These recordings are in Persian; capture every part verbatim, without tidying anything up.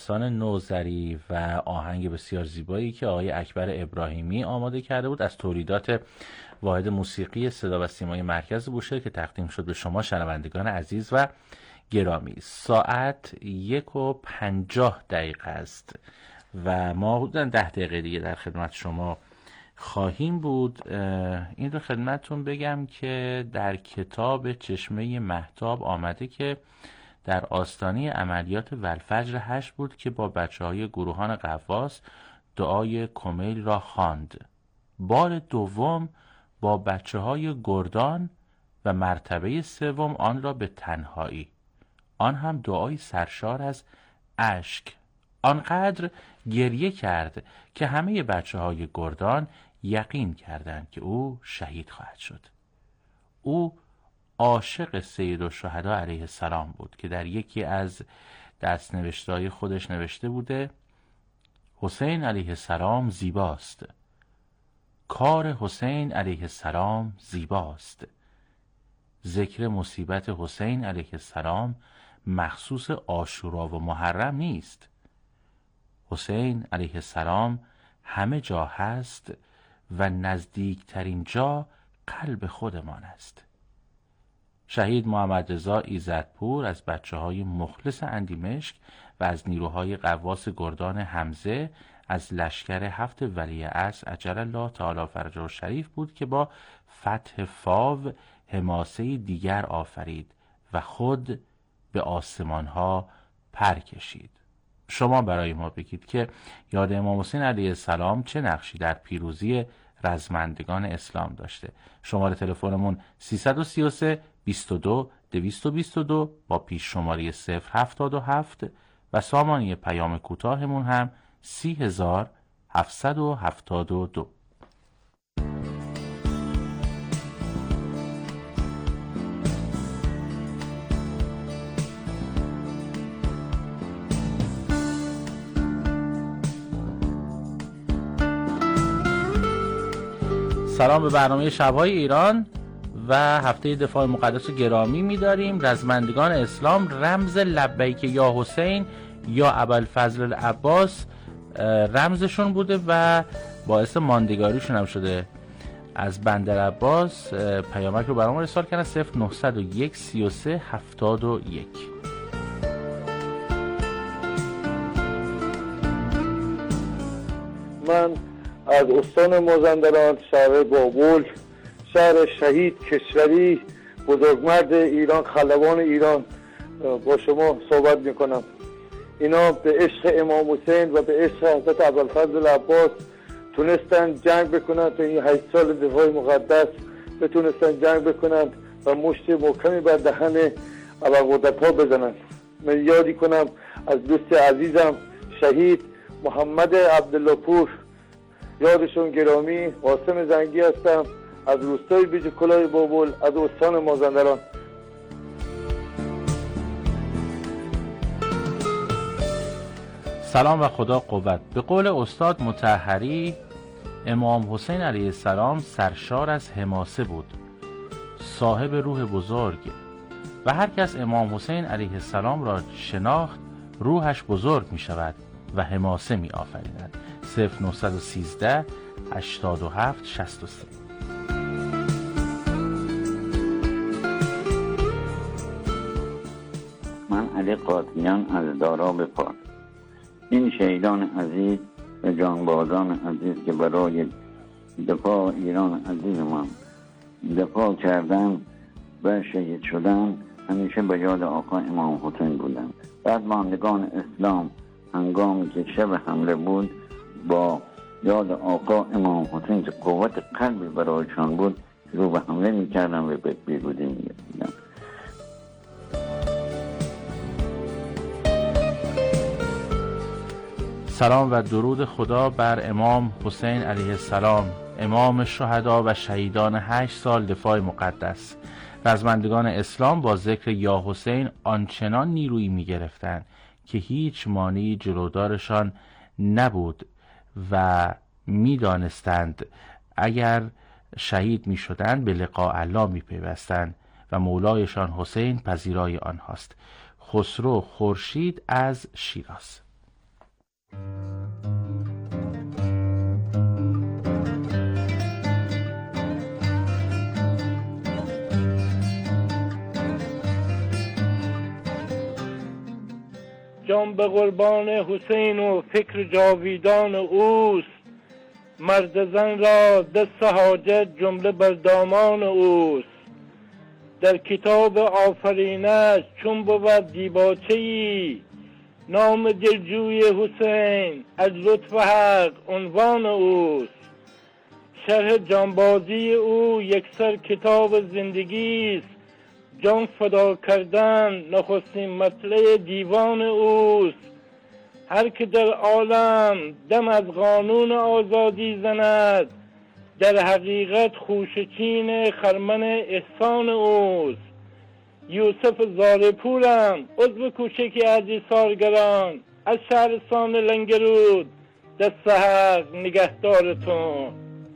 داستان نوذری و آهنگ بسیار زیبایی که آقای اکبر ابراهیمی آماده کرده بود از تولیدات واحد موسیقی صدا و سیمای مرکز بوشهر که تقدیم شد به شما شنوندگان عزیز و گرامی. ساعت یک و پنجاه دقیقه است و ما حدوداً ده دقیقه دیگه در خدمت شما خواهیم بود. این رو خدمتتون بگم که در کتاب چشمه مهتاب آمده که در آستانه عملیات والفجر هشت بود که با بچه های گروهان غواص دعای کمیل را خواند. بار دوم با بچه های گردان و مرتبه سوم آن را به تنهایی، آن هم دعای سرشار از اشک. آنقدر گریه کرد که همه بچه های گردان یقین کردند که او شهید خواهد شد. او عاشق سیدالشهدا علیه السلام بود که در یکی از دست‌نوشته‌های خودش نوشته بوده حسین علیه السلام زیباست، کار حسین علیه السلام زیباست. ذکر مصیبت حسین علیه السلام مخصوص عاشورا و محرم نیست. حسین علیه السلام همه جا هست و نزدیکترین جا قلب خودمان است. شهید محمد رضا ایزدپور از بچه های مخلص اندیمشک و از نیروهای غواص گردان حمزه از لشکر هفت ولیعصر عجل الله تعالی فرجه الشریف بود که با فتح فاو حماسه دیگر آفرید و خود به آسمان ها پر کشید. شما برای ما بگید که یاد امام حسین علیه السلام چه نقشی در پیروزی رزمندگان اسلام داشته. شماره تلفنمون سیصد و سی و سه بیست و دو دویست و بیست و دو با پیش شماره صفر هفتاد و هفت و سامانه پیام کوتاهمون هم سی هزار هفتصد و هفتاد و دو. سلام به برنامه شب‌های ایران و هفته دفاع مقدس گرامی می‌داریم. رزمندگان اسلام رمز لبیک یا حسین یا ابوالفضل العباس رمزشون بوده و باعث ماندگاریشون هم شده. از بندرعباس پیامک رو برام ارسال کردن صفر نهصد و یک سی و سه هفتاد و یک. من از استان مازندران شهر بابل، شهر شهید کشوری، بزرگمرد ایران، خلبان ایران با شما صحبت میکنم. اینا به عشق امام حسین و به عشق حضرت ابوالفضل العباس تونستن جنگ بکنن تا این هشت سال دفاع مقدس بتونستن جنگ بکنن و مشت محکمی بر دهن ابوالقدرت‌ها بزنن. من یادی کنم از دوست عزیزم شهید محمد عبدالله پور، یادشون گرامی، قاسم زنگی هستم از روستای بیج کلاه بابل از استان مازندران. سلام و خدا قوت. به قول استاد مطهری امام حسین علیه السلام سرشار از حماسه بود، صاحب روح بزرگ و هر کس امام حسین علیه السلام را شناخت روحش بزرگ می شود و حماسه می آفریند. صفر نهصد و سیزده هشتاد و هفت شصت و سه. من علی قاطیان از داراب پار. این شهیدان عزیز و جانبازان عزیز که برای دفاع ایران عزیزمان دفاع کردن و شهید شدن همیشه به یاد آقا امام حسین بودن. بعد ماندگان اسلام هنگامی که شب حمله بود با یاد آقا امام حسین که قوت قلبی برایشان بود رو به حمله میکردن و به بیگودی میگردن. سلام و درود خدا بر امام حسین علیه السلام، امام شهدا و شهیدان هشت سال دفاع مقدس. رزمندگان اسلام با ذکر یا حسین آنچنان نیرویی می گرفتند که هیچ مانعی جلودارشان نبود و می دانستند اگر شهید می شدند به لقاء الله می پیوستند و مولایشان حسین پذیرای آنهاست. خسرو خورشید از شیراز. جان به قربان حسین و فکر جاویدان اوست. مرد زن را دست حاجت جمله بر دامان اوست. در کتاب آفرینش چون بود دیباچه‌ای، نام دلجوی حسین از لطف حق عنوان اوست. شرح جانبازی او یکسر کتاب زندگی است. جان فدا کردن نخستین مطلع دیوان اوست. هر که در عالم دم از قانون آزادی زند، در حقیقت خوشچین خرمن احسان اوست. یوسف زارپورم عضو کوچکی از ایثارگران از شهرستان لنگرود، دست حق نگهدارتون.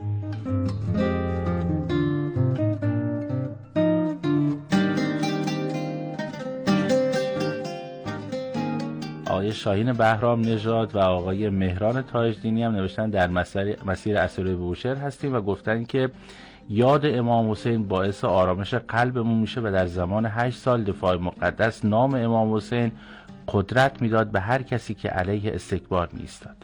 آقای شاهین بهرام نژاد و آقای مهران تاجدینی هم نوشتن در مسیر اسیرای بوشهر هستیم و گفتن که یاد امام حسین باعث آرامش قلبمون میشه و در زمان هشت سال دفاع مقدس نام امام حسین قدرت میداد به هر کسی که علیه استکبار میایستاد.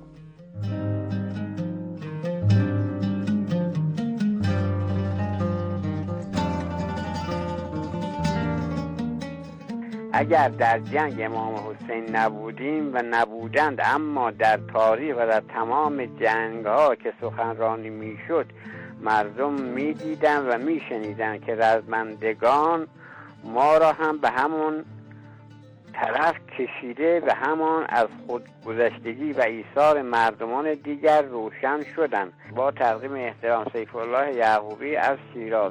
اگر در جنگ امام حسین نبودیم و نبودند، اما در تاریخ و در تمام جنگ ها که سخنرانی میشد مردم میدیدن و میشنیدن که رزمندگان ما را هم به همون طرف کشیده و همان از خودگذشتگی و ایثار مردمان دیگر روشن شدند. با تقدیم احترام، سیف الله یعقوبی از شیراز.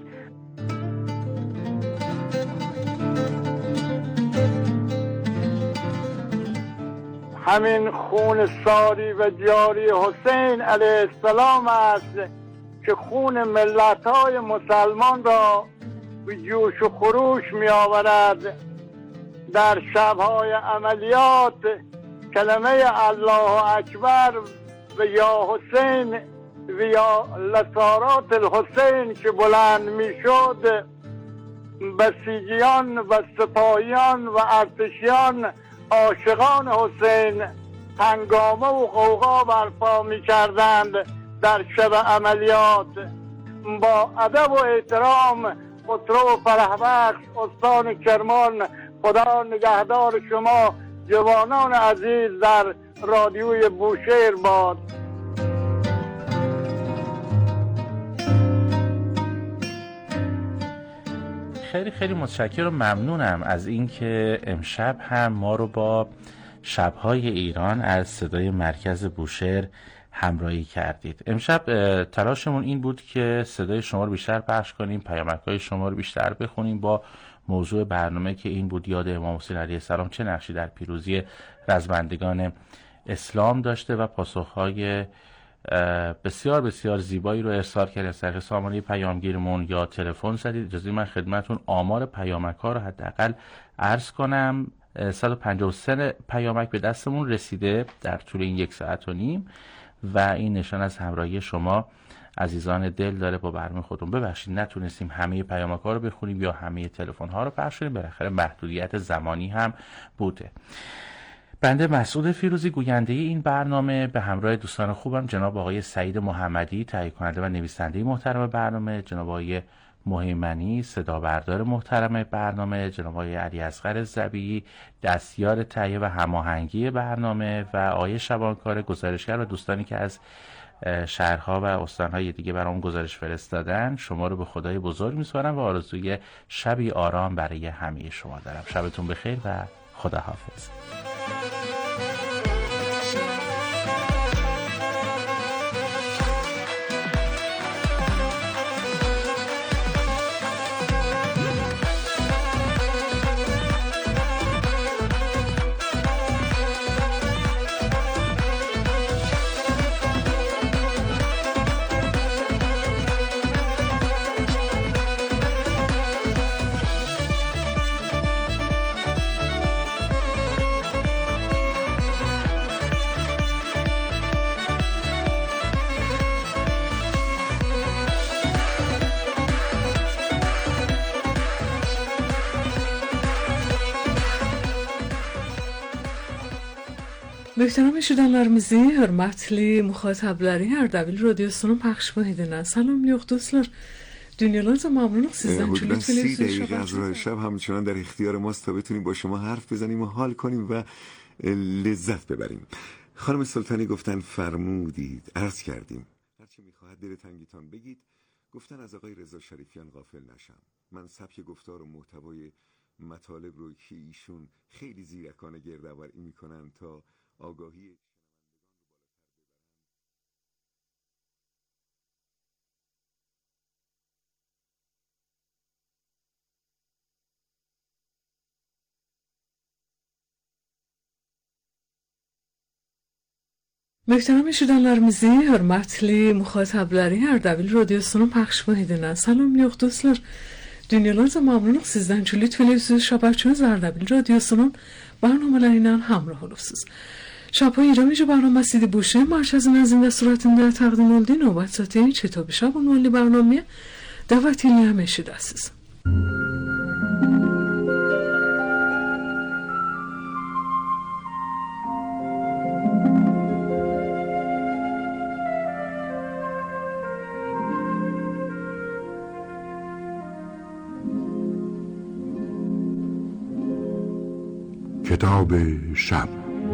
همین خون ساری و جاری حسین علیه السلام است که خون ملت‌های مسلمان را به جوش و خروش می آورد. در شب‌های عملیات کلمه الله اکبر و یا حسین و یا لسارات الحسین که بلند می شد، بسیجیان و سپاهیان و ارتشیان عاشقان حسین هنگامه و غوغا برپا می کردند. در شب عملیات با ادب و احترام خسرو و فرحبخش استان کرمان، خدا نگهدار شما جوانان عزیز در رادیوی بوشهر باد. خیلی خیلی متشکرم و ممنونم از اینکه امشب هم ما رو با شب‌های ایران از صدای مرکز بوشهر همراهی کردید. امشب تلاشمون این بود که صدای شما رو بیشتر پخش کنیم، پیامک‌های شما رو بیشتر بخونیم با موضوع برنامه که این بود یاد امام حسین علیه السلام چه نقشی در پیروزی رزمندگان اسلام داشته و پاسخ‌های بسیار بسیار زیبایی رو ارسال کردید از طریق سامانه پیامگیرمون یا تلفن زدید. اجازه من خدمتون آمار پیامک‌ها رو حداقل عرض کنم. صد و پنجاه و سه پیامک به دستمون رسیده در طول این یک ساعت و نیم و این نشان از همراهی شما عزیزان دل داره با برنامه خودمون. ببخشید نتونستیم همه پیامک‌ها رو بخونیم یا همه تلفن‌ها رو پخش کنیم، بالاخره محدودیت زمانی هم بوده. بنده مسعود فیروزی گوینده این برنامه به همراه دوستان خوبم جناب آقای سعید محمدی تهیه کننده و نویسنده محترم برنامه، جناب آقای مهیمنی صدا بردار محترم برنامه، جناب آقای علی اصغر ضبیعی دستیار تهیه و هماهنگی برنامه و آقای شبانکار گزارشگر و دوستانی که از شهرها و استانهای دیگه برام گزارش فرستادن. شما رو به خدای بزرگ می‌سپارم و آرزوی شبی آرام برای همه شما دارم. شبتون بخیر و خداحافظ. Möhtərəm eşidənlərimizi hörmətli muxatabları Ərdəbil radiosunun پخش مهدینن. سلام یوخ دوستlar. دنیاlarca ممنونم sizden چون حدوداً سی تلویزیون دقیقه از راه شب همچنان در اختیار ماست تا بتونیم با شما حرف بزنیم و حال کنیم و لذت ببریم. خانم سلطانی گفتن فرمودید، عرض کردیم هرچی میخواهد دل تنگیتان بگید. گفتن از آقای رضا شریفیان غافل نشم. من سبک گفتار و محتوای مطالب رو که ایشون خیلی زیرکانه گردآوری میکنن تا آگاهی Möhtərəm eşidənlərimizi hörmətli muxatabları Ərdəbil radiosunun پخش مهدینن. سلام yox dostlar. Dünyalarca ممنونم sizden چون تلویزیون şəbəkəmiz Ərdəbil radiosunun برنامه‌ləri ilə همراه olursunuz. شب‌های ایرانی برنامه‌سی بوشه مرکز نزدیک صورتinde تقدیم olduğu növbət saati Çetobi şab ünvanlı برنامه dəvət edirəm eşidəsiz. کتاب شب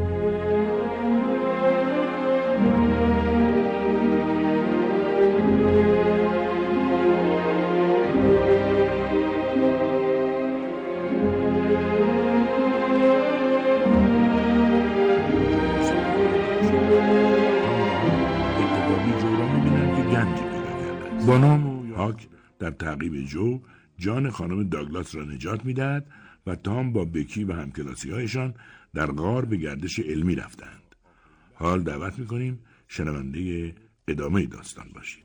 با نام هاک در تعقیب جو جان خانم داگلاس را نجات می‌دهد و تام با بکی و همکلاسی‌هایشان در غار به گردش علمی رفتند. حال دعوت می‌کنیم شنونده ادامه داستان باشید.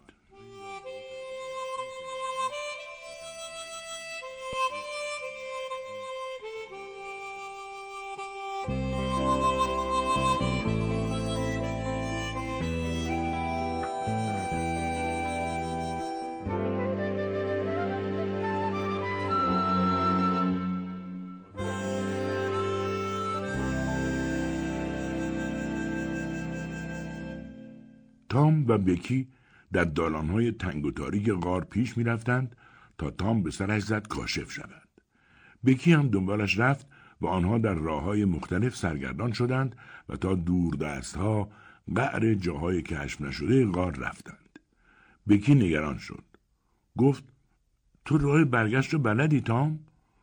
تام و بکی در دالان‌های تنگ و تاریک غار پیش می‌رفتند تا تام به سرش زد کاشف شود. بکی هم دنبالش رفت و آنها در راه‌های مختلف سرگردان شدند و تا دور دست‌ها قعر جاهای کشف نشده غار رفتند. بکی نگران شد. گفت تو راه برگشت رو بلدی تام؟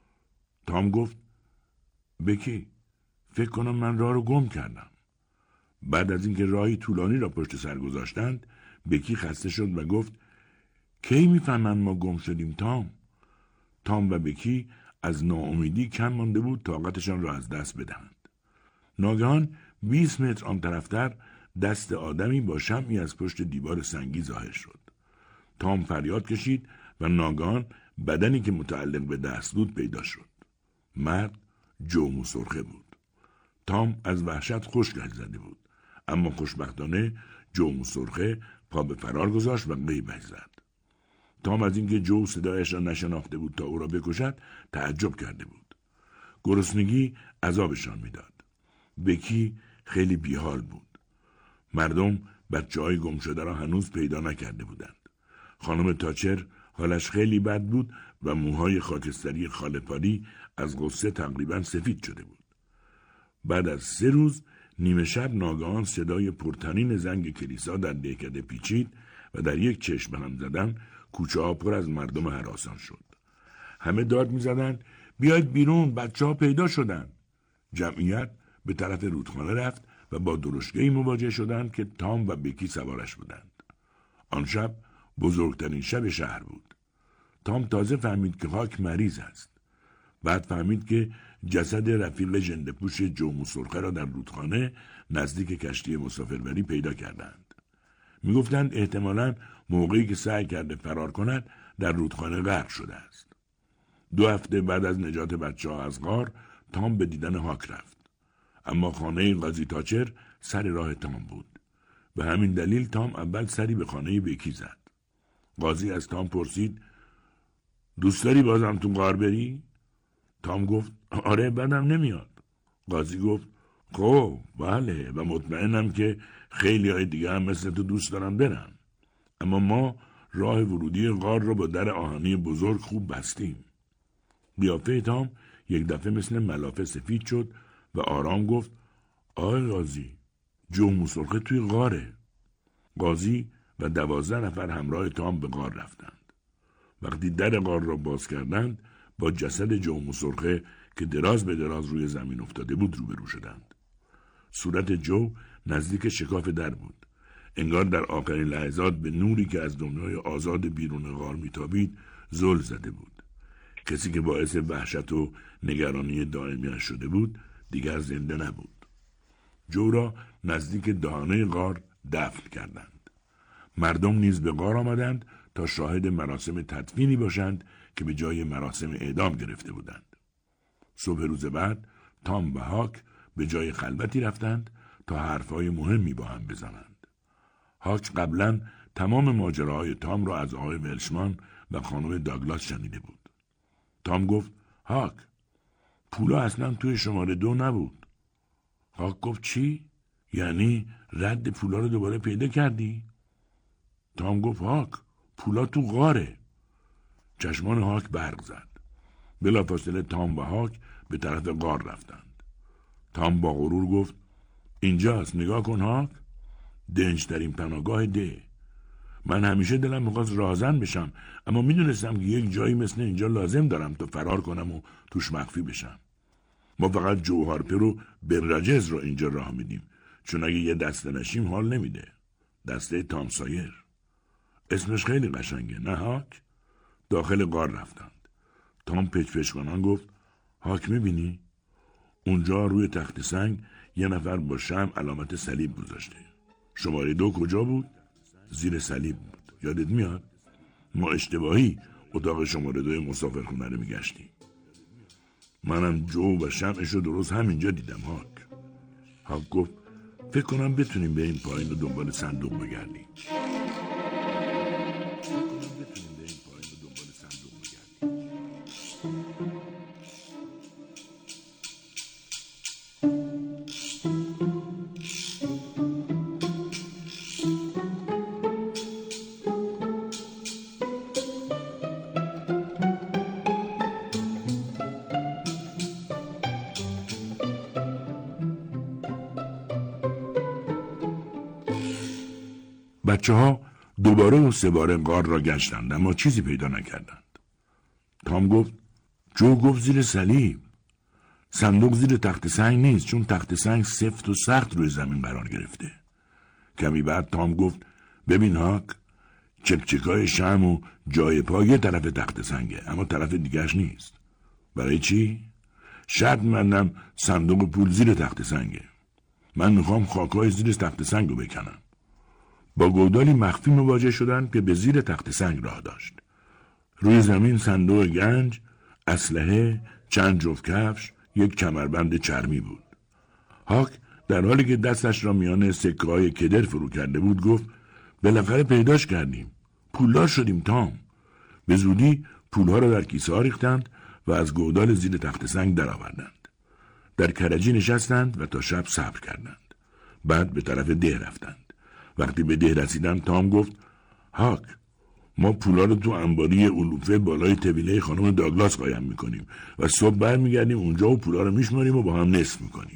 تام گفت بکی فکر کنم من راه رو گم کردم. بعد از اینکه راهی طولانی را پشت سر گذاشتند بکی خسته شد و گفت کی میفهمن ما گم شدیم تام؟ تام و بکی از ناامیدی کم مانده بود طاقتشان را از دست بدهند. ناگهان بیست متر آن طرفتر دست آدمی با شمعی از پشت دیوار سنگی ظاهر شد. تام فریاد کشید و ناگهان بدنی که متعلق به دست بود پیدا شد. مرد جو سرخه بود. تام از وحشت خشکش زده بود. اما خوشبختانه جو سرخه پا به فرار گذاشت و غیبش زد. تام از اینکه جو صدایش را نشناخته بود تا او را بکشد تعجب کرده بود. گرسنگی عذابشان میداد. بکی خیلی بیحال بود. مردم بچه‌های گم شده را هنوز پیدا نکرده بودند. خانم تاچر حالش خیلی بد بود و موهای خاکستری خاله‌پاری از غصه تقریبا سفید شده بود. بعد از سه روز نیمه شب ناگهان صدای پرطنین زنگ کلیسا در دهکده پیچید و در یک چشم هم زدن کوچه ها پر از مردم هراسان شد. همه داد می زدن بیاید بیرون، بچه ها پیدا شدن. جمعیت به طرف رودخانه رفت و با درشگه‌ای مواجه شدند که تام و بکی سوارش بودند. آن شب بزرگترین شب شهر بود. تام تازه فهمید که هاک مریض است. بعد فهمید که جسد رفیق ژنده‌پوش جو سرخه را در رودخانه نزدیک کشتی مسافربری پیدا کردند. میگفتند احتمالاً موقعی که سعی کرده فرار کند در رودخانه غرق شده است. دو هفته بعد از نجات بچه‌ها از غار تام به دیدن هاک رفت. اما خانه قاضی تاچر سر راه تام بود. به همین دلیل تام اول سری به خانه بکی زد. قاضی از تام پرسید دوست داری بازم تو غار بری؟ تام گفت آره بدم نمیاد. قاضی گفت خب بله، و مطمئنم که خیلی های دیگه هم مثل تو دوست دارن برن. اما ما راه ورودی غار رو با در آهنی بزرگ خوب بستیم. قیافه تام یک دفعه مثل ملافه سفید شد و آرام گفت آقای قاضی، جو موسرخه توی غاره. قاضی و دوازده نفر همراه تام به غار رفتند. وقتی در غار را باز کردند با جسد جو موسرخه که دراز به دراز روی زمین افتاده بود روبرو شدند. صورت جو نزدیک شکاف در بود. انگار در آخرین لحظات به نوری که از دنیای آزاد بیرون غار میتابید زل زده بود. کسی که باعث وحشت و نگرانی دائمیش شده بود دیگر زنده نبود. جو را نزدیک دهانه غار دفن کردند. مردم نیز به غار آمدند تا شاهد مراسم تدفینی باشند که به جای مراسم اعدام گرفته بودند. صبح روز بعد تام و هاک به جای خلوتی رفتند تا حرفهای مهمی با هم بزنند. هاک قبلا تمام ماجراهای تام را از آقای ولشمان و خانم داگلاس شنیده بود. تام گفت هاک، پولا اصلا توی شماره دو نبود. هاک گفت چی؟ یعنی رد پولا رو دوباره پیدا کردی؟ تام گفت هاک، پولا تو غاره. چشمان هاک برق زد. بلافاصله تام و هاک به طرف غار رفتند. تام با غرور گفت اینجاست، نگاه کن هاک، دنجترین پناهگاه ده. من همیشه دلم می‌خواست راهزن بشم، اما میدونستم که یک جایی مثل اینجا لازم دارم تا فرار کنم و توش مخفی بشم. ما فقط جو هارپر و برراجز رو اینجا راه میدیم، چون اگه یه دسته نشیم حال نمیده. دسته تام سایر. اسمش خیلی قشنگه، نه هاک؟ داخل غار رفتند. تام پچ پچ کنان گفت هاک میبینی؟ اونجا روی تخت سنگ یه نفر با شمع علامت صلیب گذاشته. شماره دو کجا بود؟ زیر صلیب بود. یادت میاد؟ ما اشتباهی اتاق شماره دوی مسافرخونه رو میگشتیم. منم جو و شمعش رو درست همینجا دیدم هاک. هاک گفت فکر کنم بتونیم بریم پایین و دنبال صندوق بگردیم. بچه ها دوباره و سه باره غار را گشتند اما چیزی پیدا نکردند. تام گفت جو گفت زیر صلیب. صندوق زیر تخت سنگ نیست، چون تخت سنگ سفت و سخت روی زمین قرار گرفته. کمی بعد تام گفت ببین هاک، چکچکای شم و جای پا یه طرف تخت سنگه اما طرف دیگرش نیست. برای چی؟ شرط مندم صندوق پول زیر تخت سنگه. من میخوام خاکای زیر تخت سنگ رو بکنم. با گودالی مخفی مواجه شدند که به زیر تخت سنگ راه داشت. روی زمین صندوق گنج، اسلحه، چند جفت کفش، یک کمربند چرمی بود. هاک در حالی که دستش را میان سکه‌های کدر فرو کرده بود گفت بالاخره پیداش کردیم. پولدار شدیم تام. به زودی پولها را در کیسه ها ریختند و از گودال زیر تخت سنگ درآوردند. در کرجی نشستند و تا شب صبر کردند. بعد به طرف ده رفتند. وقتی به ده رسیدن تام گفت هاک، ما پولا رو تو انباری علوفه بالای طویله خانم داگلاس قایم میکنیم و صبح برمیگردیم اونجا و پولا رو میشماریم و با هم نصف میکنیم.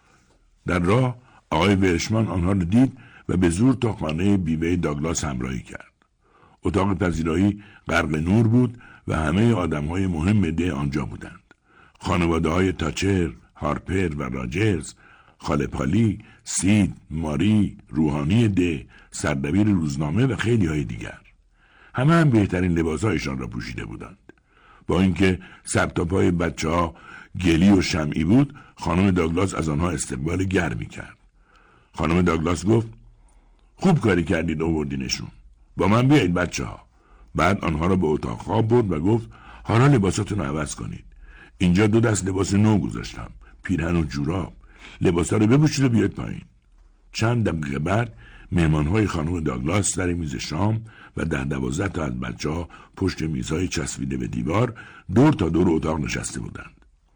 در راه آقای ولشمان آنها رو دید و به زور تا خانه بیوه داگلاس همراهی کرد. اتاق پذیرایی غرق نور بود و همه آدمهای مهم ده آنجا بودند. خانواده های تاچر، هارپر و راجرز، خاله پالی، سید، ماری، روحانی ده، سردبیر روزنامه و خیلی های دیگر. همه هم بهترین لباسهایشان را پوشیده بودند. با اینکه سر تا پای بچه ها گلی و شمعی بود، خانم داگلاس از آنها استقبال گرمی کرد. خانم داگلاس گفت خوب کاری کردید آوردینشون. با من بیایید بچه ها. بعد آنها را به اتاق خواب برد و گفت حالا لباساتون رو عوض کنید. اینجا دو دست لباس نو گذاشتم، پیرهن و جوراب. لباسا رو بپوشید و بیاید پایین. چند دقیقه بعد مهمانهای خانم داگلاس در میز شام و ده دوازده تا از بچه‌ها پشت میزهای چسبیده به دیوار دور تا دور اتاق نشسته بودند.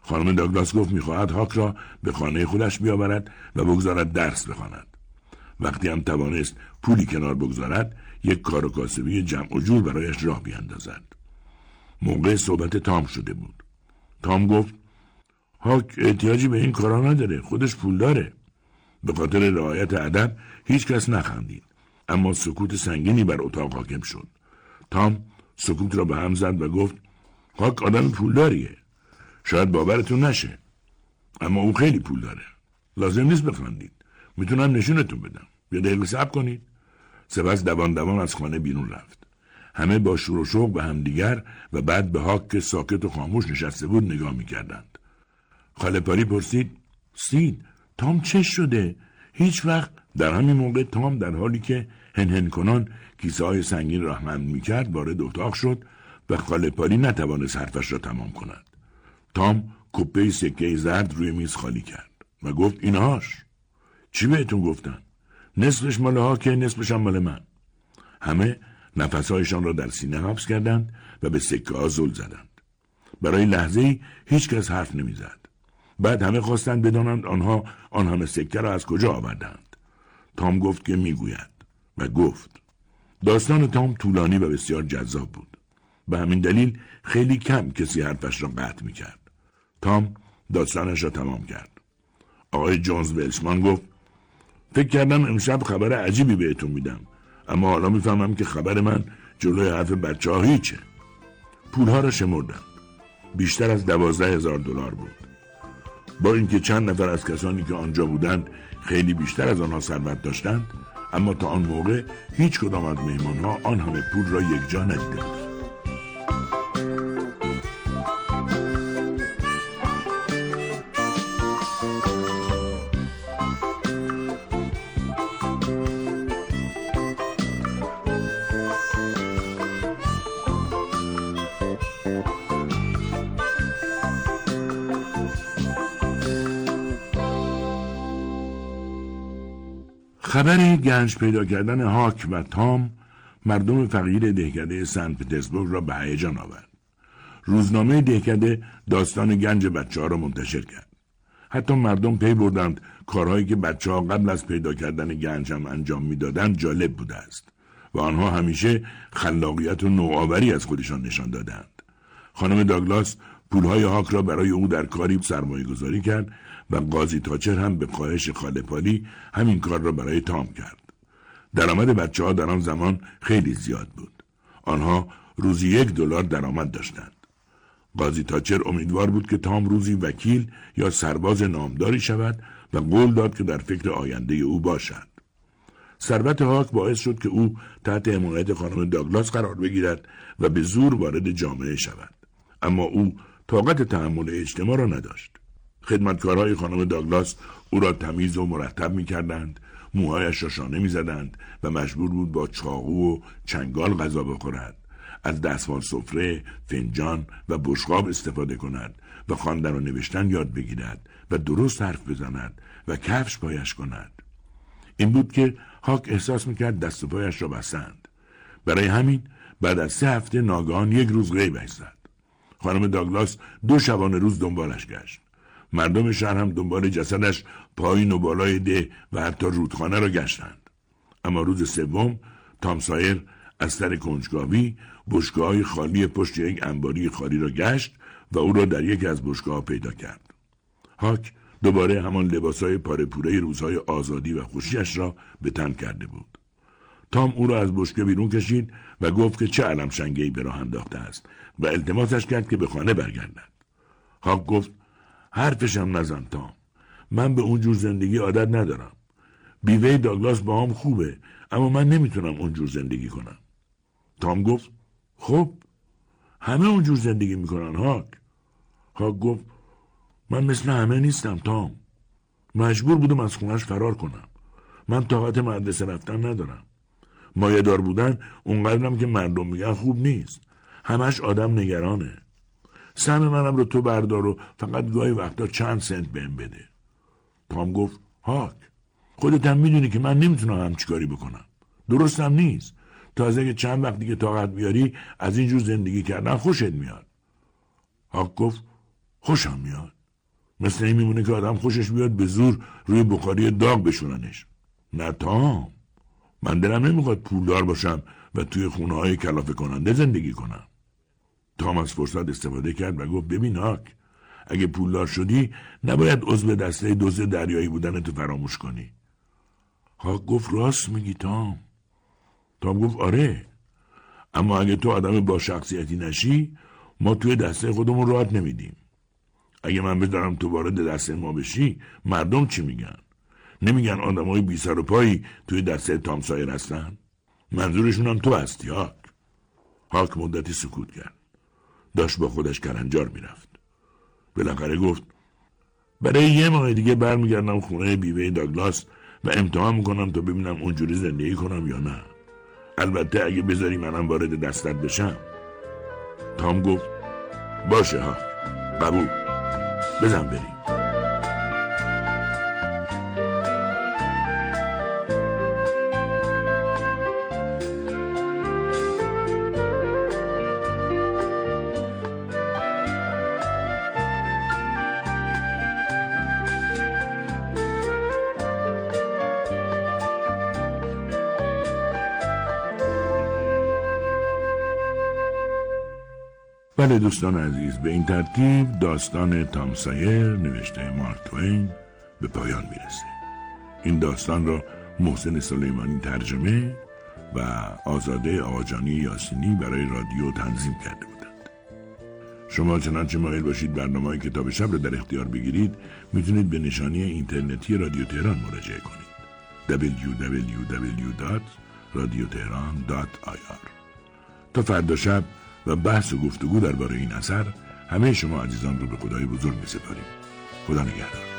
خانم داگلاس گفت میخواهد هاک را به خانه خودش بیاورد و بگذارد درس بخواند. وقتی هم توانست پولی کنار بگذارد، یک کار و کاسبی جمع و جور برایش راه بیاندازد. موقع صحبت تام شده بود. تام گفت هاک احتیاجی به این کارا نداره، خودش پول داره. به خاطر رعایت ادب هیچ کس نخندید، اما سکوت سنگینی بر اتاق حاکم شد. تام سکوت را به هم زد و گفت هاک آدم پولداریه. شاید باورتون نشه، اما او خیلی پول داره. لازم نیست بخندید، میتونم نشونتون بدم. یه دقیقه صبر کنید. سپس دوان دوان از خانه بیرون رفت. همه با شور و شوق به هم دیگر و بعد به هاک که ساکت و خاموش نشسته بود نگاه میکردند. خاله پاری پرسید سید، تام چه شده؟ هیچ وقت. در همین موقع تام در حالی که هنهن کنان کیسه های سنگین را حمل میکرد وارد اتاق شد و خاله پاری نتوانست حرفش را تمام کند. تام کپه سکه زرد روی میز خالی کرد و گفت اینهاش. چی بهتون گفتن؟ نصفش مال هاکه، نصفش هم مال من. همه نفسهایشان را در سینه حبس کردند و به سکه ها زل زدند. برای لحظه‌ای هیچ کس حرف نمیزد. بعد همه خواستند بدانند آنها آن همه سکه را از کجا آوردند. تام گفت که میگوید و گفت. داستان تام طولانی و بسیار جذاب بود. به همین دلیل خیلی کم کسی حرفش را قطع میکرد. تام داستانش را تمام کرد. آقای جونز ولشمان گفت فکر کردم امشب خبر عجیبی بهتون میدم، اما حالا میفهمم که خبر من جلوی حرف بچه ها هیچه. پولها را شمردم. بیشتر از دوازده هزار دلار بود. با اینکه چند نفر از کسانی که آنجا بودند خیلی بیشتر از آنها ثروت داشتند، اما تا آن موقع هیچ کدام از مهمانها آن همه پول را یک جا ندیده بود. خبر گنج پیدا کردن هاک و تام مردم فقیر دهکده سن پترزبورگ را به هیجان آورد. روزنامه دهکده داستان گنج بچه ها را منتشر کرد. حتی مردم پی بردند کارهایی که بچه ها قبل از پیدا کردن گنج هم انجام میدادند جالب بوده است و آنها همیشه خلاقیت و نوآوری از خودشان نشان دادند. خانم داگلاس پولهای هاک را برای او در کاری سرمایه گذاری کرد و قاضی تاچر هم به خواهش خاله پالی همین کار را برای تام کرد. درآمد بچه ها در آن زمان خیلی زیاد بود. آنها روزی یک دلار درآمد داشتند. قاضی تاچر امیدوار بود که تام روزی وکیل یا سرباز نامداری شود و قول داد که در فکر آینده او باشد. ثروت هاک باعث شد که او تحت حمایت خانم داگلاس قرار بگیرد و به زور وارد جامعه شود. اما او طاقت تحمل اجتماع را نداشت. خدمتکارهای خانم داگلاس او را تمیز و مرتب می کردند، موهایش را شانه می زدند و مجبور بود با چاقو و چنگال غذا بخورد، از دستمال سفره، فنجان و بشقاب استفاده کند و خواندن و نوشتن یاد بگیرد و درست حرف بزند و کفش پایش کند. این بود که هاک احساس می کرد دست و پایش را بستند. برای همین بعد از سه هفته ناگهان یک روز غیبش زد. خانم داگلاس دو شبانه روز دنبالش گشت. مردم شهر هم دنبال جسدش پایین و بالای ده و حتی رودخانه را گشتند. اما روز سوم تام سایر از سر کنجکاوی بشکه‌های خالی پشت یک انباری خالی را گشت و او را در یکی از بشکه‌ها پیدا کرد. هاک دوباره همان لباسهای پاره پوره روزهای آزادی و خوشیش را به تن کرده بود. تام او را از بشکه بیرون کشید و گفت که چه علم شنگه‌ای به راه انداخته است و التماسش کرد که به خانه برگردد. هاک گفت حرفشم نزن تام، من به اونجور زندگی عادت ندارم. بیوه داگلاس با هم خوبه، اما من نمیتونم اونجور زندگی کنم. تام گفت خب همه اونجور زندگی میکنن هاک. هاک گفت من مثل همه نیستم تام، مجبور بودم از خونش فرار کنم. من طاقت مدرسه رفتن ندارم. مایه‌دار بودن اونقدرم که مردم میگن خوب نیست. همش آدم نگرانه. سهم منم رو تو بردار و فقط گاهی وقتا چند سنت بهم بده. تام گفت هاک خودت هم میدونی که من نمیتونم همچی کاری بکنم. درستم نیست. تازه که چند وقتی که طاقت بیاری از اینجور زندگی کردن خوشت میاد. هاک گفت خوشم میاد. مثل این میمونه که آدم خوشش بیاد به زور روی بخاری داغ بشوننش. نه تام، من دلم نمیخواد پولدار باشم و توی خونه های کلافه کننده زندگی کنم. تام از فرصت استفاده کرد و گفت ببین هاک، اگه پولدار شدی نباید عضو دسته دزد دریایی بودن تو فراموش کنی. هاک گفت راست میگی تام. تام گفت آره، اما اگه تو آدم با شخصیتی نشی ما توی دسته خودمون راحت نمیدیم. اگه من بذارم تو وارد دسته ما بشی مردم چی میگن؟ نمیگن آدمای بی سر و پایی توی دسته تام سایر هستن؟ منظورشون هم تو هستی هاک. هاک مدتی سکوت کرد. داشت با خودش کلنجار میرفت. بالاخره گفت برای یه ماه دیگه برمیگردم خونه بیوه داگلاس و امتحان میکنم تا ببینم اونجوری زندگی کنم یا نه. البته اگه بذاری منم وارد دستت بشم. تام گفت باشه ها، قبول، بزن بریم. بله دوستان عزیز، به این ترتیب داستان تام سایر نوشته مارک توین به پایان میرسه. این داستان را محسن سلیمانی ترجمه و آزاده آقاجانی یاسینی برای رادیو تنظیم کرده بودند. شما چنانچه مایل باشید برنامه کتاب شب را در اختیار بگیرید میتونید به نشانی اینترنتی رادیو تهران مراجعه کنید دبلیو دبلیو دبلیو دات رادیو تهران دات آی آر. تا فردا شب و بحث و گفتگو درباره این اثر همه شما عزیزان رو به خدای بزرگ می‌سپاریم. خدا نگهدار.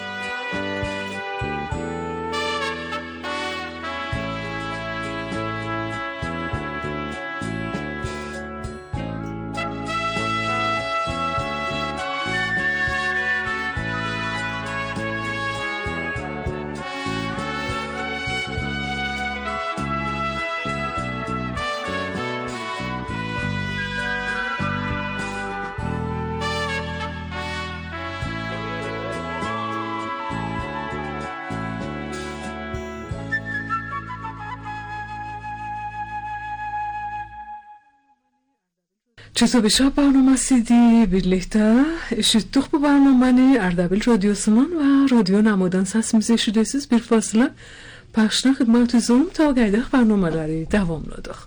Çeto beşap barnamasıydı birlikte eşittik bu barnamanı Ardabil Radyosu'nun ve Radyo Namadan sesimizi eşitesiz bir fasıla پخشنا خدمتتون تا گایده برنامه‌لری davomladık.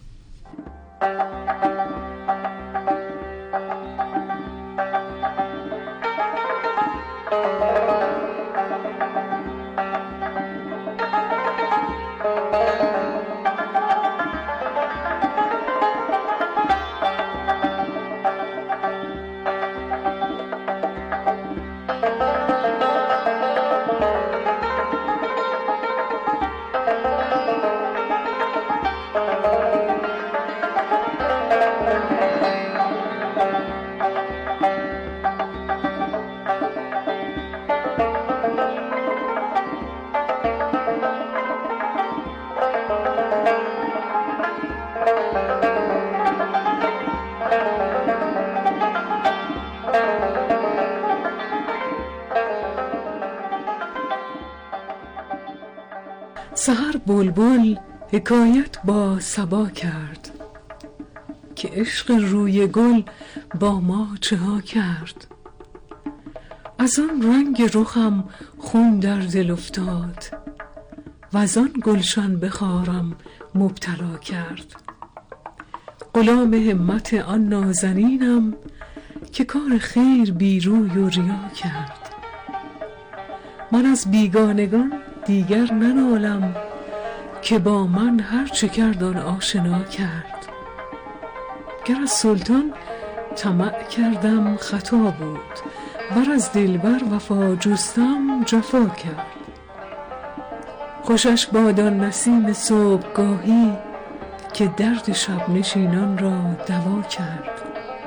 سحر بلبل حکایت با صبا کرد که عشق روی گل با ما چه ها کرد. از آن رنگ رخم خون در دل افتاد و از آن گلشن بخارم مبتلا کرد. غلام همت آن نازنینم که کار خیر بی روی و ریا کرد. من از بیگانگان دیگر ننالم که با من هر چه کرد آن آشنا کرد. گر از سلطان طمع کردم خطا بود ور از دلبر وفا جستم جفا کرد. خوشش باد آن نسیم صبحگاهی که درد شب نشینان را دوا کرد.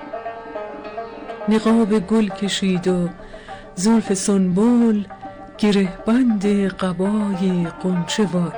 نقاب گل کشید و زلف سنبل گره بند قبای غنچه وا